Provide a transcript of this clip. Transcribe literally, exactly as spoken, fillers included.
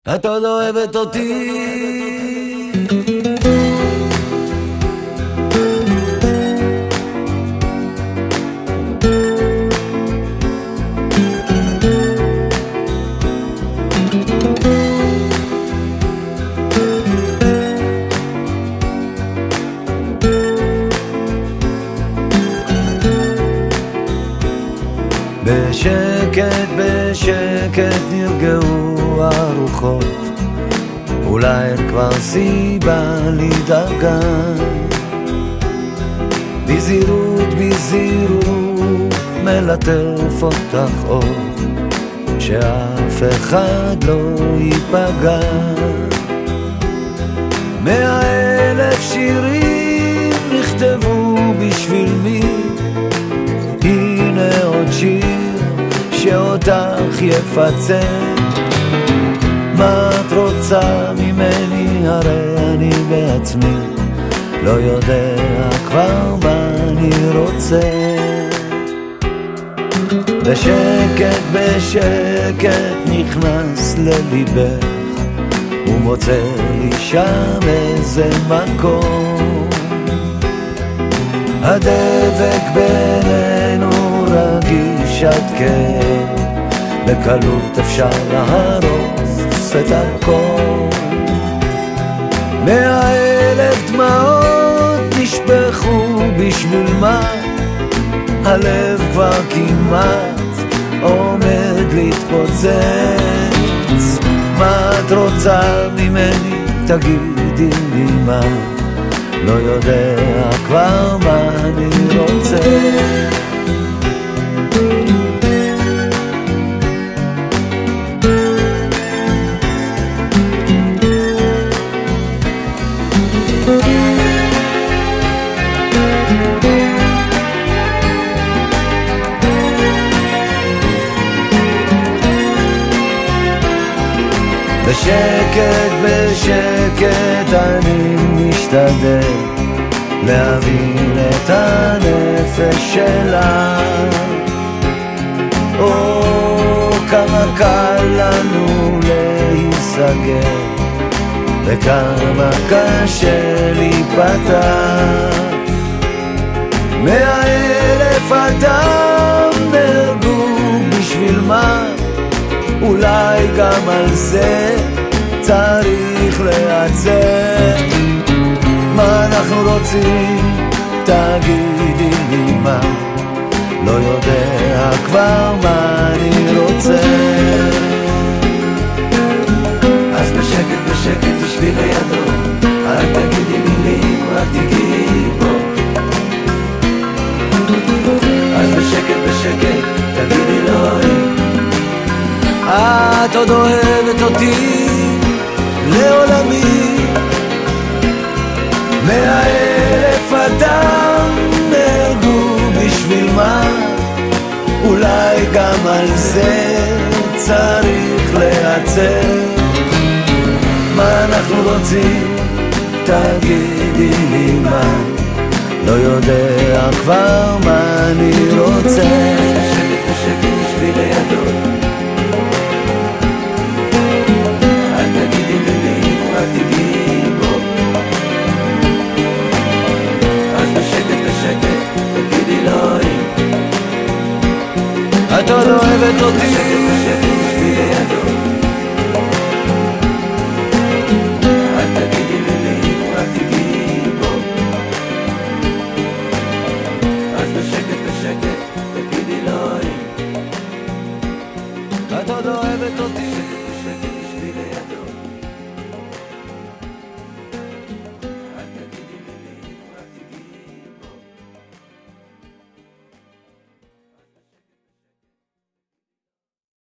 את עוד אוהבת אותי. בשקט בשקט נרגעו הרוחות, אולי אין כבר סיבה לדאגה. בזהירות בזהירות מלטף אותך עוד, שאף אחד לא ייפגע. מאה אלף שירים נכתבו בשביל מי, הנה עוד שיר שאותך יפצה. מה את רוצה ממני? הרי אני בעצמי לא יודע כבר מה אני רוצה. בשקט בשקט נכנס לליבך ומוצא לי שם איזה מקום. הדבק בינינו רגיש עד כאב, בקלות אפשר להרוס את הכל. מאה אלף דמעות נשפכו בשביל מה, הלב כבר כמעט עומד להתפוצץ. מה את רוצה ממני? תגידי לי מה, לא יודע כבר מה אני רוצה. בשקט בשקט אני משתדל להבין את הנפש שלה. או כמה קל לנו להיסגר וכמה קשה להיפתח. מאה אלף אדם נהרגו בשביל מה, אולי גם על זה צריך להיעצר. מה אנחנו רוצים? תגידי לי מה, לא יודע כבר מה אני רוצה. אז בשקט בשקט תשבי לידו, אל תגידי מילים, רק תגיעי בו. אז בשקט בשקט תגידי לו, את עוד אוהבת אותי לעולמי. מאה אלף אדם נהרגו בשביל מה, אולי גם על זה צריך להיעצר. מה אנחנו רוצים? תגידי לי מה, לא יודע כבר מה אני רוצה. בשקט בשקט תשבי לידו, את עוד אוהבת אותי. תשבי לידו, אל תגידי מילים, רק תגיעי בו. אז בשקט בשקט תגידי לו, את עוד אוהבת אותי.